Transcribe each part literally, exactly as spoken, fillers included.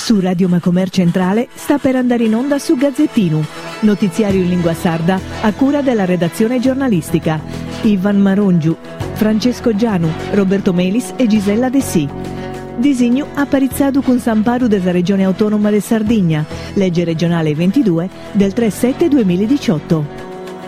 Su Radio Macomer Centrale sta per andare in onda su Gazzettino, notiziario in lingua sarda a cura della redazione giornalistica. Ivan Marongiu, Francesco Gianu, Roberto Melis e Gisella De Sì. Disegno apparizzato con Samparu della Regione Autonoma de Sardegna, legge regionale ventidue del tre sette duemiladiciotto.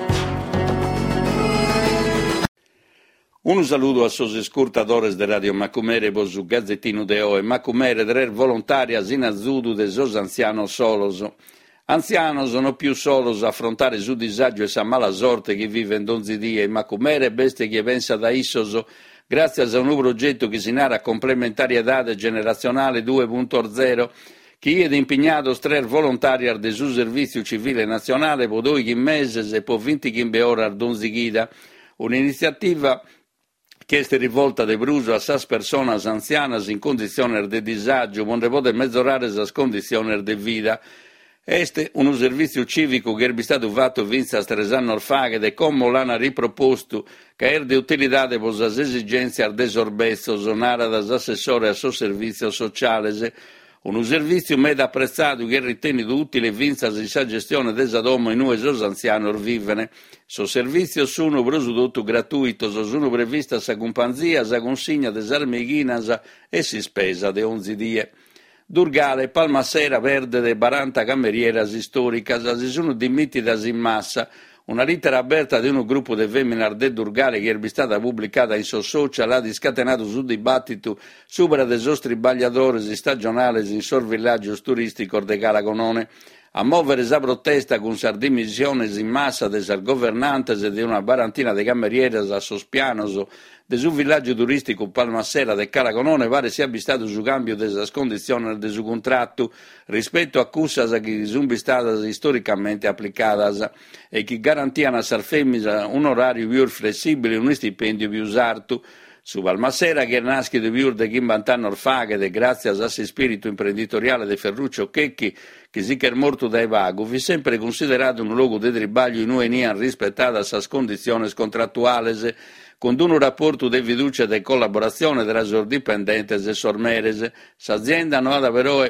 Un saluto a sos ascoltadores de Radio Macumere po su Gazzettino de Oe, Macumere drer volontarias in azudu de sos anzianos solos. Anzianos non più solos affrontare su disagio e sa mala sorte che vive in donzi die, Macumere beste che pensa da issos, grazie a un nuovo progetto che si narra complementarietà generazionale due punto zero, che è impegnato strer volontari del suo servizio civile nazionale po due mesi e po venti ore al donzi ghida, un'iniziativa che è rivolta de bruso a sas personas anzianas in condizioni di disagio, onde poter migliorare sas condizioni di vita. Este un servizio civico che è stato fatto vinza tre anni fa e come l'hanno riproposto, che è di utilità per le esigenze del sorbezzo, sonara das assessore a suo servizio sociale. Un servizio meda apprezzato che è ritenuto utile vinza in sa gestione desa domo in noi sos anzianos vivene. So servizio sono prodotto gratuito, sono prevista sa companzia, sa consigna des armeghinas e si spesa de onze die. Durgale, Palmasera verde de quaranta cammerieras storicas, si sono dimittidas in massa. Una lettera aperta di un gruppo di femmine de Durgale che è stata pubblicata in suoi social ha scatenato sul dibattito sopra dei nostri bagliatori stagionali in sor villaggio turistico de Calagonone. A muovere sa protesta con sa dimissione in massa de sa governantes e di una quarantina di cammerieras a Sospianos de su villaggio turistico Palmasera de Calagonone pare sia stato su cambio de sa condizione de su contratto rispetto a cussas che sono state storicamente applicadas e che garantiano a sa femmina un orario più flessibile e un stipendio più sarto. Su Palmasera, che nasce di più di cinquanta anni fa, e grazie a questo spirito imprenditoriale di Ferruccio Checchi, che si è morto dai vago, fu sempre considerato un luogo di tribaglio in cui non rispettata le sue condizioni contrattuali, con un rapporto di fiducia e di collaborazione tra i dipendenti e sormeres. L'azienda non ha però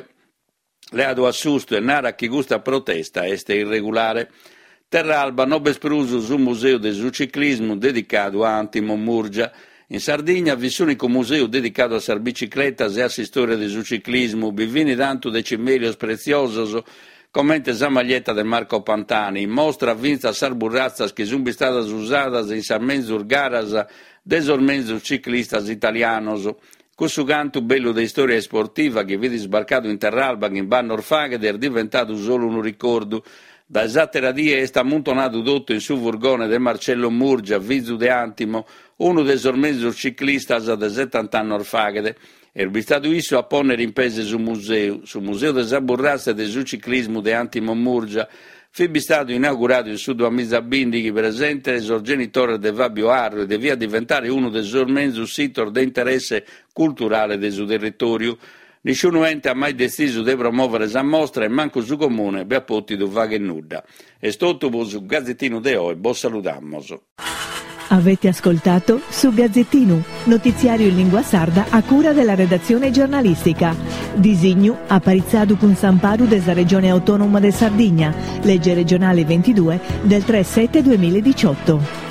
le ha dato assusto e narra chi gusta protesta, este irregolare. Terralba, nobel spruso su un museo del ciclismo dedicato a Antimo Murgia. In Sardegna vi è l'unico museo dedicato a sar bicicletas e a storia del ciclismo, bivini tanto de cimelios preziosos, commente sa maglietta de Marco Pantani, mostra vinza sar burrazzas che sono state usate in sar menzur garas de sor menzur ciclistas italianos. Questo canto bello di storia sportiva che vede sbarcato in Terralba in Banno Orfaghe ed è diventato solo un ricordo. Da esatte radie è stato ammontonato tutto in su furgone di Marcello Murgia, Vizu de Antimo, uno dei sormenzur ciclistas de settanta anni orfaghe. È stato isso a ponere in pese sul museo, sul museo de Saburrazza e del su ciclismo de Antimo Murgia. Fu stato inaugurato in su duemiladiciannove che presente il genitore de Fabio Arro e devia diventare uno dei sormenzur sitor di interesse culturale del suo territorio. Nessuno ente ha mai deciso di promuovere questa mostra e manco su comune per poter fare nulla. È tutto su Gazzettino de Oe, buon salutamos. Avete ascoltato su Gazzettino, notiziario in lingua sarda a cura della redazione giornalistica. Disegno apparizzato con Samparu della Regione Autonoma de Sardegna, legge regionale ventidue del tre sette duemiladiciotto.